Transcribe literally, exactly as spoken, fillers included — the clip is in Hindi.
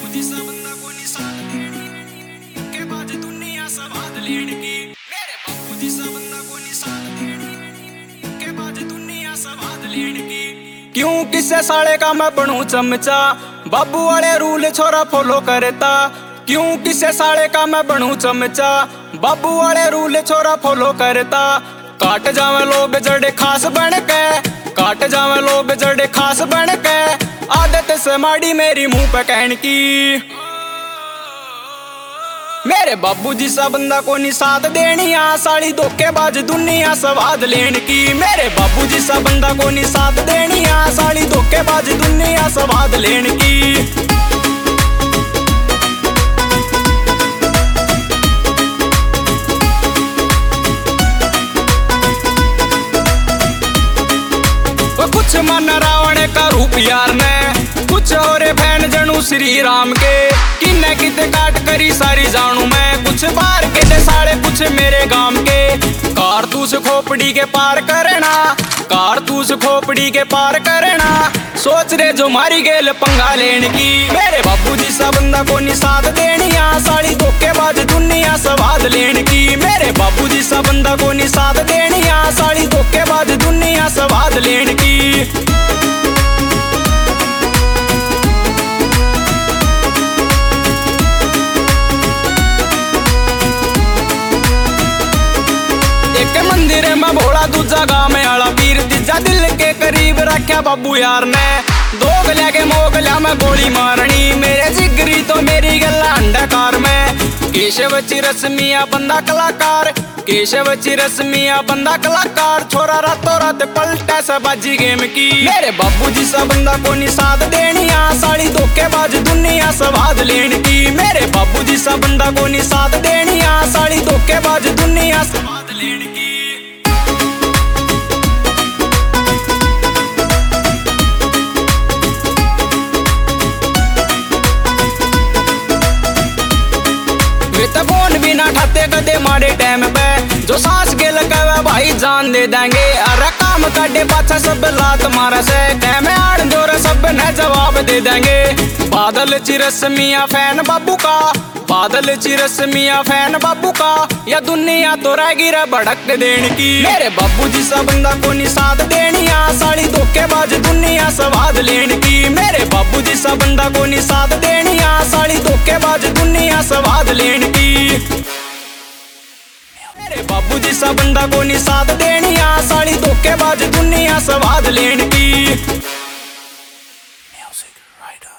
जी सा बंदा को निशान देनी के बाज दुनिया सवाद लेने की। मेरे बापू जी सा बंदा को निशान देनी के बाज दुनिया सवाद लेने की। क्यों किसे साले का मैं बनूं चमचा, बाबू वाले रूल छोरा फॉलो करता। क्यों किसे साले का मैं बनूं चमचा, बाबू वाले रूल छोरा फॉलो करता। काट जावे लोग जड़े खास बन के, काट जावे लोग जड़े खास बन के। आदत से माड़ी मेरी मुंह पे कहन की। मेरे बाबू जी सा बंदा को निसात देनी आ, साली धोखेबाज दुनिया सवाद लेन की। मेरे बाबू जी सा बंदा को निसात देनी आ, साली धोखेबाज दुनिया सवाद लेन की। कुछ मन रावण का रूप यार ने, कुछ और फैन जनू श्री राम के। किन्ने किते काट करी सारी जानू मैं, कुछ बाहर के दे साड़े कुछ मेरे गांव के। कारतूस खोपड़ी के पार करना, कारतूस खोपड़ी के पार करना। सोच रे जो मारी गेल पंगा लेन की। मेरे बाबू जी सा बंदा को निसात देनी आ, साली धोखेबाज दुनिया सवाद लेन की। मेरे बाबू जी सा बंदा को निसात देनी आ, साली धोखेबाज दुनिया सवाद लेन की। एक मंदिर में भोला, दूजा गाँव में आला पीर, तीजा दिल के करीब रखा बाबू यार ने। दो गलिया के मोगलिया में गोली मारनी, मेरे जिगरी तो मेरी गला अंडकार में। केशव चिरसमिया बंदा कलाकार, केशव चिरसमिया बंदा कलाकार। छोरा रातों रात पलटा सा बाजी गेम की। मेरे बाबू जी सा बंदा को निसात देनी आ, साली धोखेबाज दुनिया सवाद लेन की। मेरे बाबू जी सा बंदा को निसात देनी आ, साली धोखेबाज दुनिया सवाद लेन की। फोन भी ना ठाते कदे मारे टाइम पे, जो सांस के लगावे भाई जान दे देंगे। अरे काम काटे पाछा सब लात मारा से, टाइम आड़ जोर सब न जवाब दे देंगे। बादल चिरसमिया फैन बाबू का, बादल चिरसमिया फैन बाबू का। या दुनिया तो रहेगी रे भड़क देने की। मेरे बाबू जी सा बंदा को निसात देनी आ, साली धोखेबाज दुनिया सवाद लेन की। मेरे बाबू जी सा बंदा को निसात देनी आ, साली धोखेबाज दुनिया सवाद लेन की। मेरे बाबू जी सा बंदा को निसात देनी आ, साली धोखेबाज दुनिया सवाद लेन की।